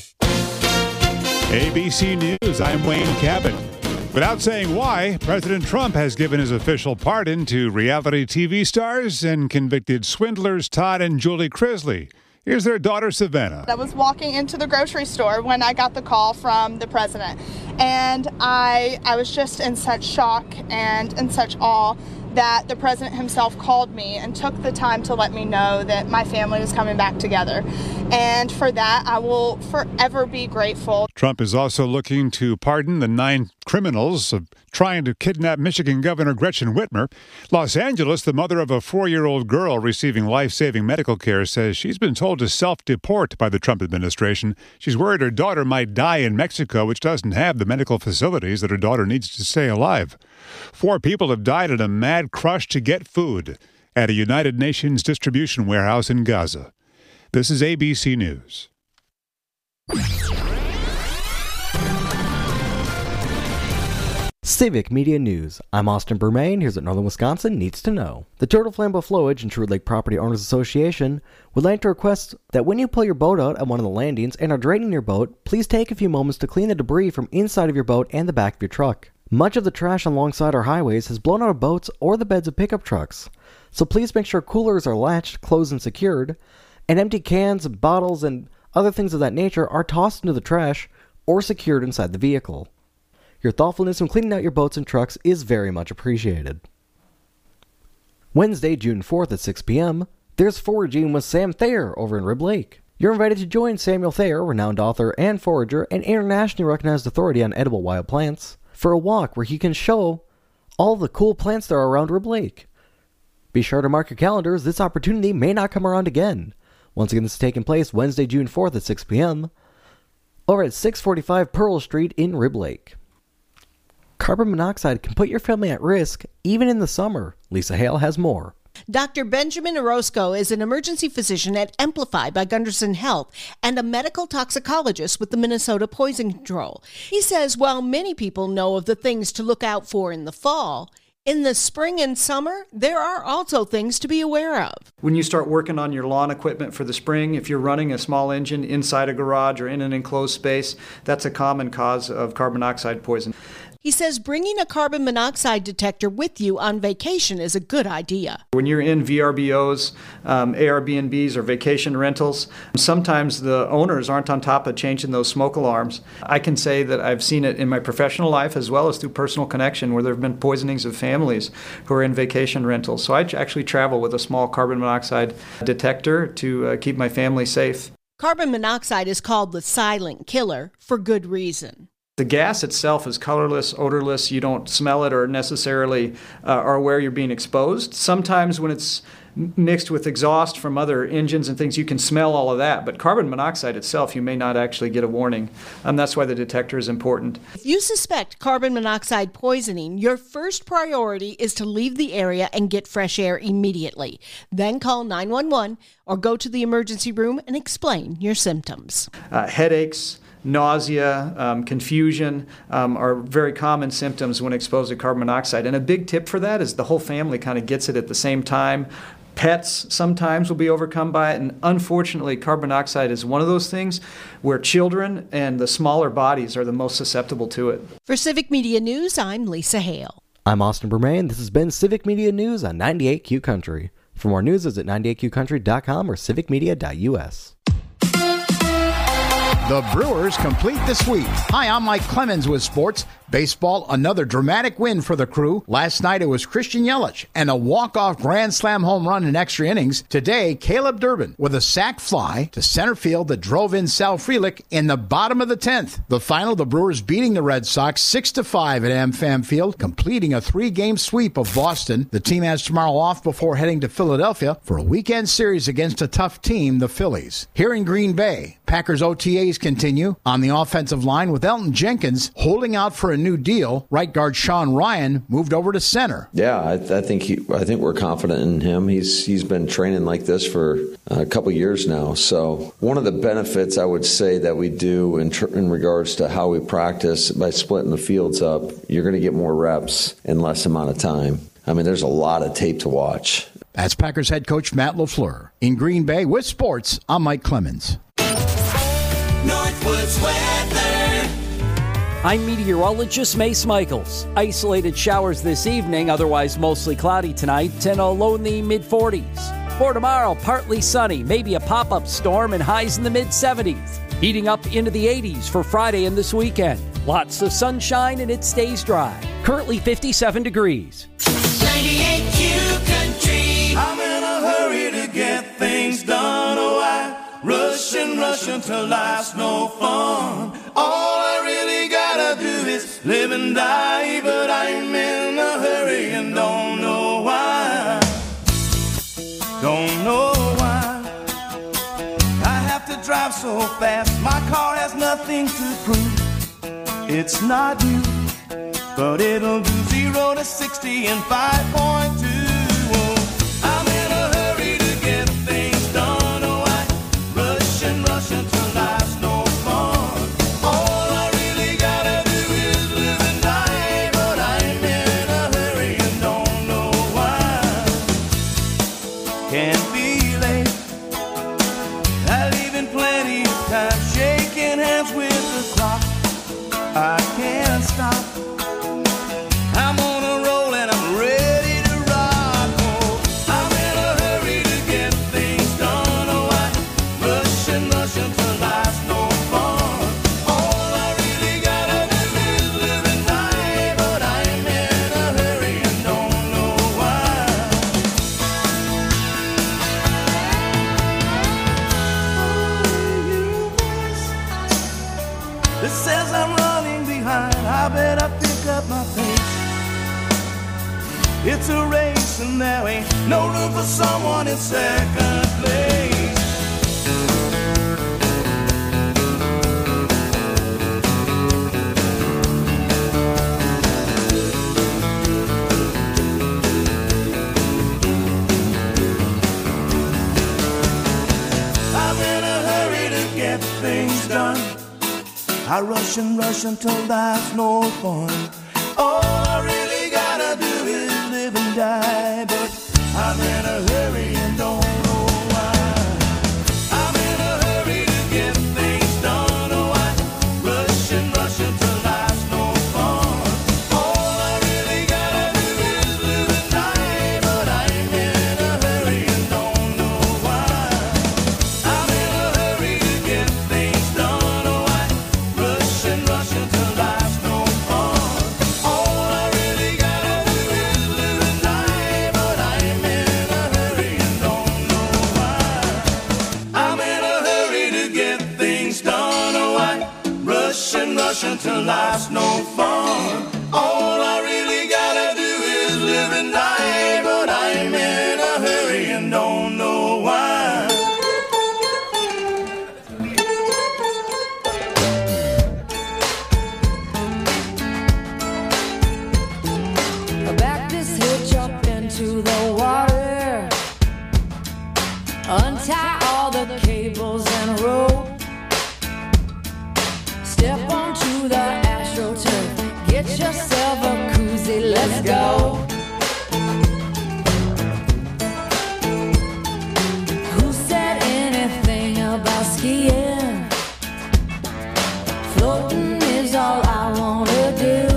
ABC News, I'm Wayne Cabot. Without saying why, President Trump has given his official pardon to reality TV stars and convicted swindlers Todd and Julie Crisley. Here's their daughter, Savannah. I was walking into the grocery store when I got the call from the president. And I was just in such shock and in such awe that the president himself called me and took the time to let me know that my family was coming back together. And for that, I will forever be grateful. Trump is also looking to pardon the 9 criminals of trying to kidnap Michigan Governor Gretchen Whitmer. Los Angeles, the mother of a 4-year-old girl receiving life-saving medical care, says she's been told to self-deport by the Trump administration. She's worried her daughter might die in Mexico, which doesn't have the medical facilities that her daughter needs to stay alive. 4 people have died in a mad crush to get food at a United Nations distribution warehouse in Gaza. This is ABC News. Civic Media News. I'm Austin Bermain. Here's what Northern Wisconsin needs to know. The Turtle Flambeau Flowage and True Lake Property Owners Association would like to request that when you pull your boat out at one of the landings and are draining your boat, please take a few moments to clean the debris from inside of your boat and the back of your truck. Much of the trash alongside our highways has blown out of boats or the beds of pickup trucks, so please make sure coolers are latched, closed, and secured, and empty cans, bottles, and other things of that nature are tossed into the trash or secured inside the vehicle. Your thoughtfulness in cleaning out your boats and trucks is very much appreciated. Wednesday, June 4th at 6 p.m., there's Foraging with Sam Thayer over in Rib Lake. You're invited to join Samuel Thayer, renowned author and forager and internationally recognized authority on edible wild plants, for a walk where he can show all the cool plants there are around Rib Lake. Be sure to mark your calendars, this opportunity may not come around again. Once again, this is taking place Wednesday, June 4th at 6 p.m. over at 645 Pearl Street in Rib Lake. Carbon monoxide can put your family at risk, even in the summer. Lisa Hale has more. Dr. Benjamin Orozco is an emergency physician at Amplify by Gunderson Health and a medical toxicologist with the Minnesota Poison Control. He says while many people know of the things to look out for in the fall, in the spring and summer, there are also things to be aware of. When you start working on your lawn equipment for the spring, if you're running a small engine inside a garage or in an enclosed space, that's a common cause of carbon monoxide poison. He says bringing a carbon monoxide detector with you on vacation is a good idea. When you're in VRBOs, Airbnbs, or vacation rentals, sometimes the owners aren't on top of changing those smoke alarms. I can say that I've seen it in my professional life as well as through personal connection where there have been poisonings of families who are in vacation rentals. So I actually travel with a small carbon monoxide detector to keep my family safe. Carbon monoxide is called the silent killer for good reason. The gas itself is colorless, odorless. You don't smell it or necessarily are aware you're being exposed. Sometimes when it's mixed with exhaust from other engines and things, you can smell all of that. But carbon monoxide itself, you may not actually get a warning. That's why the detector is important. If you suspect carbon monoxide poisoning, your first priority is to leave the area and get fresh air immediately. Then call 911 or go to the emergency room and explain your symptoms. Headaches, nausea, confusion are very common symptoms when exposed to carbon monoxide. And a big tip for that is the whole family kind of gets it at the same time. Pets sometimes will be overcome by it. And unfortunately, carbon monoxide is one of those things where children and the smaller bodies are the most susceptible to it. For Civic Media News, I'm Lisa Hale. I'm Austin Bermain. This has been Civic Media News on 98Q Country. For more news, visit 98qcountry.com or civicmedia.us. The Brewers complete the sweep. Hi, I'm Mike Clemens with sports. Baseball, another dramatic win for the Crew. Last night it was Christian Yelich and a walk-off grand slam home run in extra innings. Today, Caleb Durbin with a sac fly to center field that drove in Sal Frelick in the bottom of the 10th. The final, the Brewers beating the Red Sox 6-5 at AmFam Field, completing a 3-game sweep of Boston. The team has tomorrow off before heading to Philadelphia for a weekend series against a tough team, the Phillies. Here in Green Bay, Packers OTAs continue on the offensive line with Elton Jenkins holding out for a new deal. Right guard Sean Ryan moved over to center. Yeah, I think we're confident in him. He's been training like this for a couple years now. So one of the benefits I would say that we do in regards to how we practice by splitting the fields up, you're going to get more reps in less amount of time. I mean, there's a lot of tape to watch. That's Packers head coach Matt LaFleur. In Green Bay with sports, I'm Mike Clemens. Northwoods weather. I'm meteorologist Mace Michaels. Isolated showers this evening, otherwise mostly cloudy tonight, and a low in the mid-40s. For tomorrow, partly sunny, maybe a pop-up storm and highs in the mid-70s. Heating up into the 80s for Friday and this weekend. Lots of sunshine and it stays dry. Currently 57 degrees. 98Q Country. I'm in a hurry to get things done. Oh, I rush until life's no fun. All I really gotta do is live and die, but I'm in a hurry and don't know why. Don't know why I have to drive so fast. My car has nothing to prove. It's not you, but it'll do 0 to 60 in 5.2. I'm in a hurry to get things done. Oh, I rush until life's no fun. All I really gotta do is live and die, but I'm in a hurry and don't know why. Can't be late. I leave in plenty of time, shaking hands with the clock. I can't stop. I'm on a roll and I'm ready to rock. Oh, I'm in a hurry to get things done. Oh, I rush until life's no fun. All I really gotta do is live and die, but I'm in a hurry and don't know why. This says I'm running behind. I better pick up my pace. It's a race and there ain't no room for someone in second place. I'm in a hurry to get things done. I rush until life's no fun. All I really gotta do is live and die, but I'm in a hurry and don't know why. I'm in a hurry to get things done. Oh, I rush until life's no fun. All I really gotta do is live and die, but I'm in a hurry and don't know why. I'm in a hurry to get things done. Oh, I rush until life's no fun. All I really gotta do is live and die, but I'm in a hurry and don't know why. I'm in a hurry to get things done. Oh, I rush until life's no fun. All I really gotta do is live and die, but I'm in a hurry and don't know why. Back this hitch up into the water. Untie all the cables and rope. Step onto the AstroTurf. Get yourself a koozie, let's go. Who said anything about skiing? Floating is all I wanna do.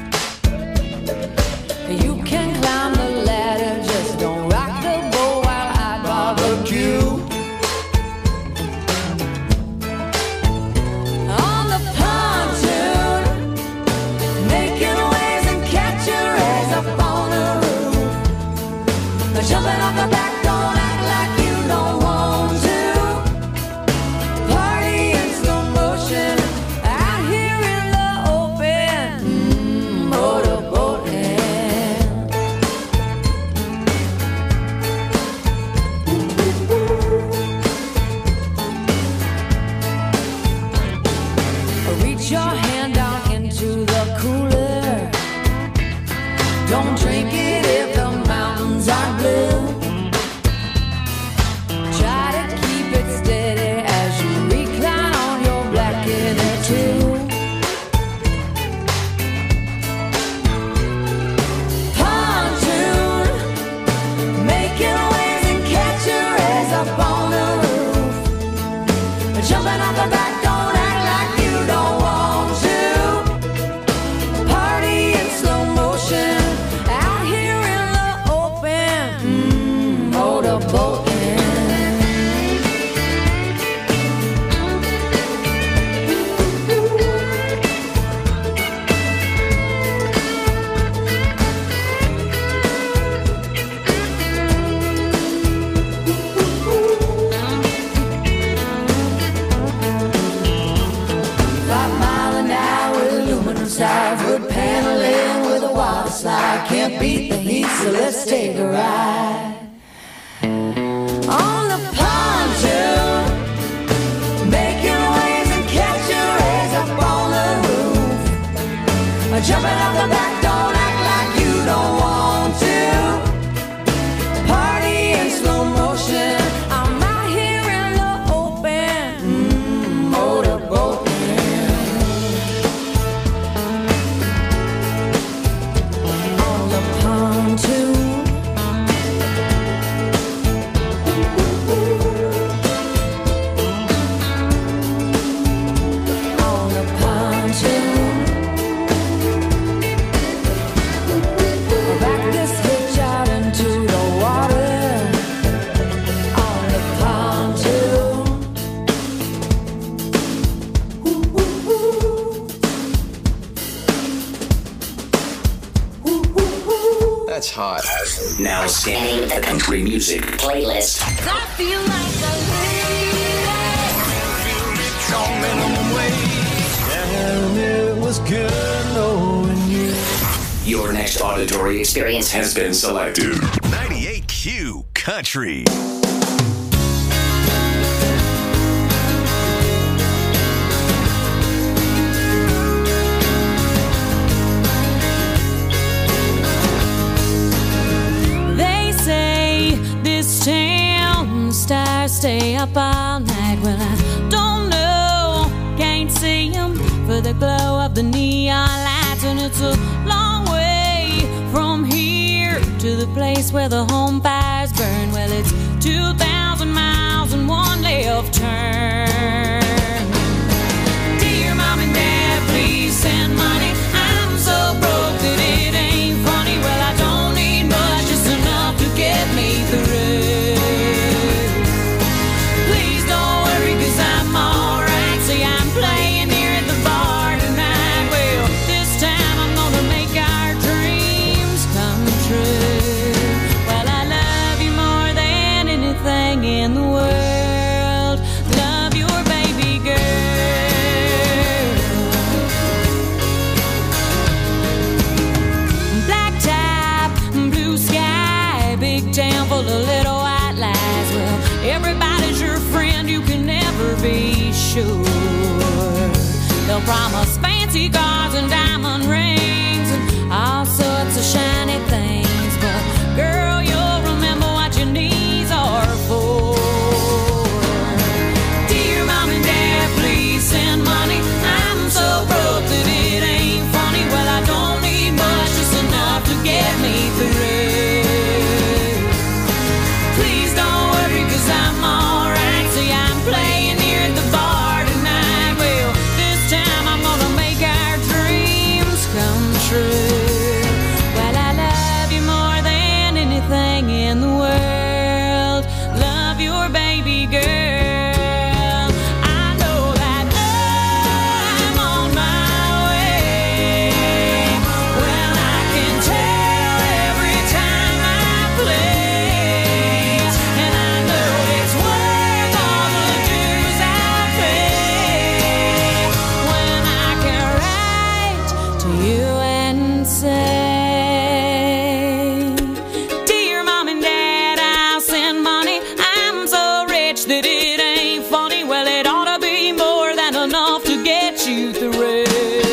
You can climb the ladder, just don't rock the boat while I barbecue. On the pontoon, making waves and catching rays up on the roof. Jumping off the back, don't act like you don't want to. Party in slow motion, out here in the open. Motorboating. Reach your hand down into the cooler. Don't drink it if the mountains are blue. Try to keep it steady as you recline on your black inner tube. Pontoon, making waves and catching rays up on the roof. Jumping off the back, don't act like you don't want to. Party in slow motion, out here in beat the heat, so let's take a ride. On the pontoon, making waves and catching rays up on the roof. Jumping out the back, don't act like you don't want to. Party in slow motion, I'm out here in the open, motorboating. On the pontoon. On the pontoon. Back this hitch out into the water. On the pontoon. That's hot. Now scanning the country music playlist. I feel like a on minimum wage, and it was good knowing you. Your next auditory experience has been selected. 98Q Country. They say this town stars stay up all night. Well, I don't know, can't see them for the glow of the neon lights. And it's a long way from here to the place where the home fires burn. Well, it's 2,000 miles and one left turn. Dear Mom and Dad, please send money. I'm so broke that it ain't funny. Well, I don't need much, just enough to get me through. Please don't worry, 'cause I'm alright. See, I'm playing here at the bar tonight. Well, this time I'm gonna make our dreams come true. Well, I love you more than anything in the world. Love your baby girl. Black top, blue sky, big town full of little white lies. Well, everybody's your friend, you can never be sure. They'll promise fancy cars and diamond rings and all sorts of shiny things. But girl, you'll remember what your knees are for. Dear Mom and Dad, please send money. I'm so broke that it ain't funny. Well, I don't need much, just enough to get me through. Please don't worry, 'cause I'm alright. See, I'm playing here at the bar tonight. Well, this time I'm gonna make our dreams come true. Well, I love you more than anything in the world. Love your baby girl. I know that I'm on my way. Well, I can tell every time I play. And I know it's worth all the dues I pay. When I can write to you and say, Dear Mom and Dad, I'll send money. I'm so rich that it ain't funny. Well, it ought to be more than enough to get you through.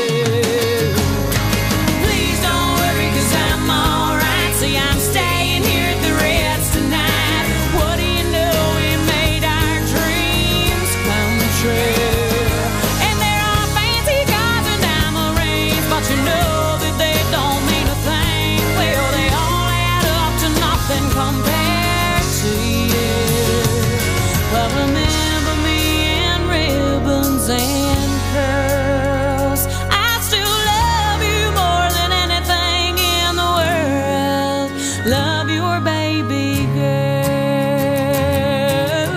Please don't worry, 'cause I'm alright. See, I'm staying here at the Ritz tonight. What do you know, we made our dreams come true. And there are fancy cars and diamond rings, but you know that they don't mean a thing. Well, they all add up to nothing compared to you. Well, remember me in ribbons and curls. I still love you more than anything in the world. Love your baby girl.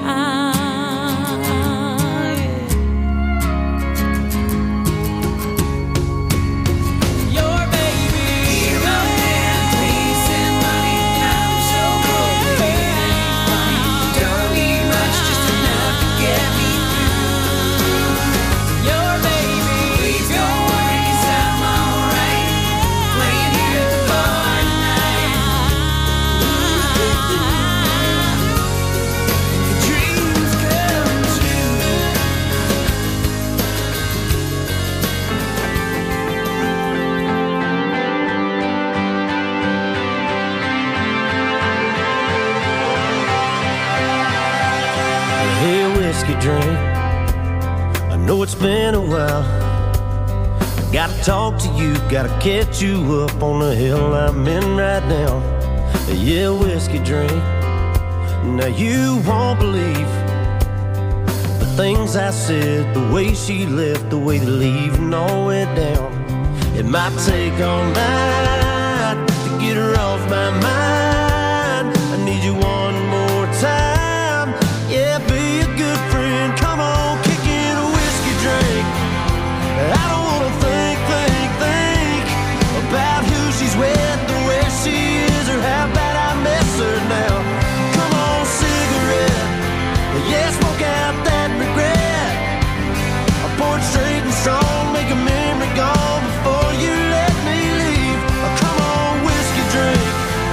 Your baby girl. Please send money. I'm so broke that it ain't funny. Don't need much, just enough to get me through. Your baby, please don't worry, 'cause I'm alright. Playing here at the bar drink. I know it's been a while. Gotta talk to you, gotta catch you up on the hill I'm in right now. Yeah, whiskey drink. Now you won't believe the things I said, the way she left, the way the leaving all went down. It might take all night to get her off my mind. I need you one more time. Yeah, be a good friend. Come on, kick in a whiskey drink. I don't wanna think about who she's with, or where she is, or how bad I miss her now. Come on, cigarette. Yeah, smoke out that regret. I pour it straight and strong, make a memory gone before you let me leave. Come on, whiskey drink.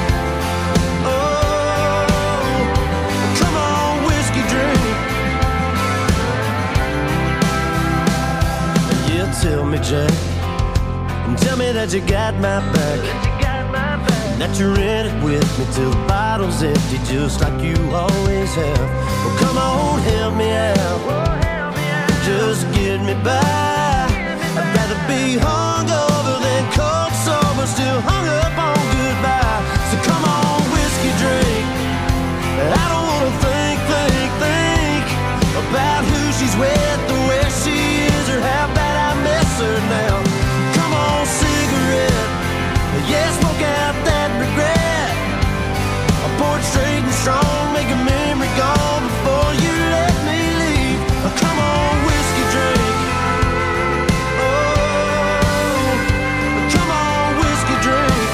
Oh, come on, whiskey drink. Yeah, tell me, Jack, and tell me that you got my back, and that you're in it with me till the bottle's empty, just like you always have. Well, come on, help me out, just get me by. I'd rather be hungover than cold sober, still hung up on goodbye. So come on, whiskey drink. I don't wanna think about who she's with, or where she is, or how bad I miss her now. Come on, cigarette. Yeah, smoke out that regret. I pour it straight and strong, make a memory gone before you let me leave. Come on, whiskey drink. Oh, come on, whiskey drink.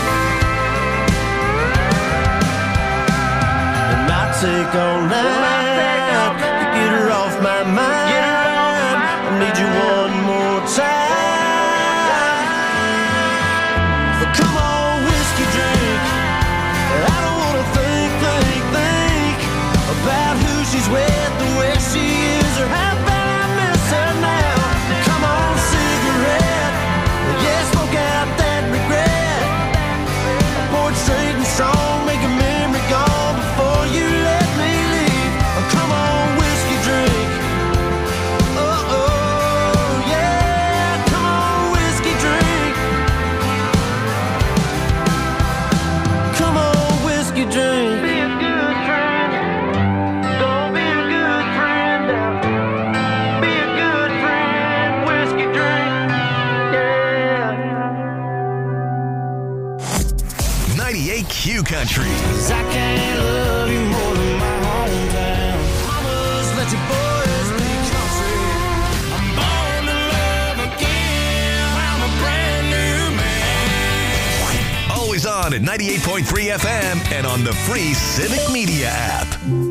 It might take all night to get her off my mind. I need you one more time. Come on, whiskey drink. I don't wanna think about who she's with, or where she is, or how bad I miss her now. Come on, cigarette. Yeah, smoke out that regret. I pour it straight and strong, make a memory gone before you let me leave. Come on, whiskey drink. Oh, oh, yeah. Come on, whiskey drink. Come on, whiskey drink. Be a good friend. Don't be a good friend. Be a good friend. Whiskey drink. Yeah. 98Q Country. 'Cause I can't love you more than my hometown. Mamas, let your boys be country. I'm born to love again. I'm a brand new man. Always on at 98.3 FM and on the free Civic Media app.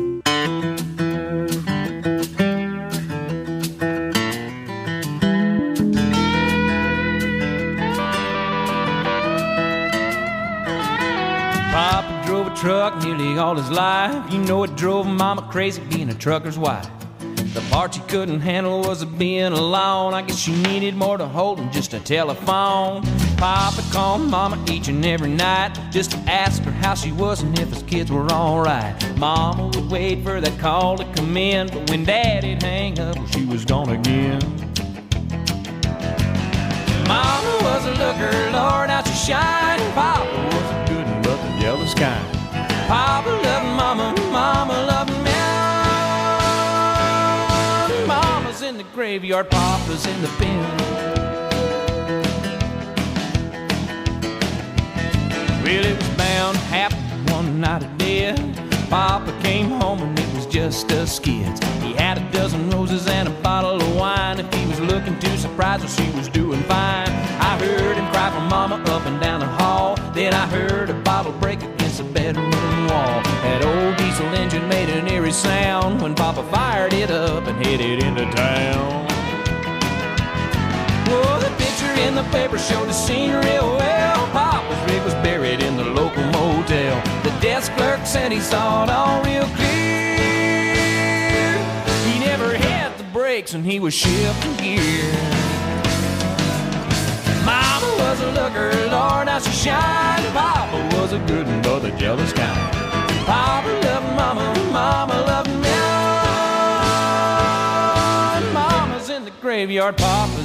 Papa drove a truck nearly all his life. You know it drove Mama crazy being a trucker's wife. The part she couldn't handle was being alone. I guess she needed more to hold than just a telephone. Papa called Mama each and every night just to ask her how she was and if his kids were alright. Mama would wait for that call to come in, but when Daddy'd hang up, well, she was gone again. Mama was a looker, Lord, how she shined. Papa was a good and but the jealous kind. Papa loved Mama, Mama loved me. Mama's in the graveyard, Papa's in the pen. Well, it was bound to happen one night of death. Papa came home and it was just us kids. He had a dozen roses and a bottle of wine. If he was looking too surprised, well, she was doing fine. I heard him cry for Mama up and down the hall. Then I heard a bottle break against the bedroom wall. That old diesel engine made an eerie sound when Papa fired it up and headed into town. Well, the picture in the paper showed the scene real well. Papa's rig was buried in the local motel. The desk clerk said he saw it all real clear. He never had the brakes and he was shifting gear. Mama was a looker, Lord, how she shined. Papa was a good one, but the jealous kind. Papa loved Mama, Mama loved me. graveyard. Papa